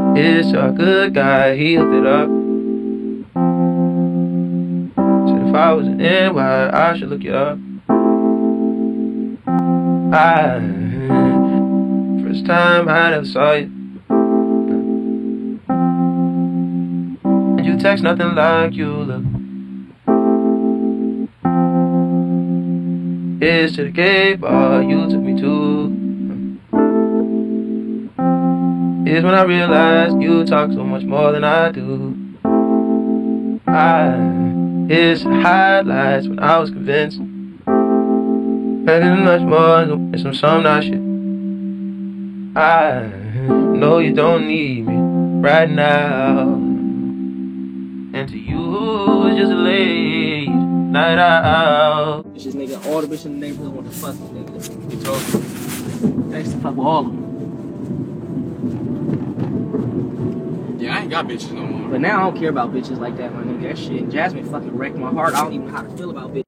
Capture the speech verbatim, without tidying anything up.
Is a good guy, he hooked it up. Said if I was an N Y, I should look you up. I, first time I ever saw you. And you text nothing like you look. Is to the gay bar you took me to. Is when I realized you talk so much more than I do. I, it's highlights when I was convinced. Better much more than some some nice shit. I know you don't need me right now. And to you, it's just a late night out. It's just nigga, all the bitches in the neighborhood want to fuck this nigga. You told me. Thanks to fuck with all of them. Yeah, I ain't got bitches no more. But now I don't care about bitches like that, my nigga. That shit, Jasmine fucking wrecked my heart. I don't even know how to feel about bitches.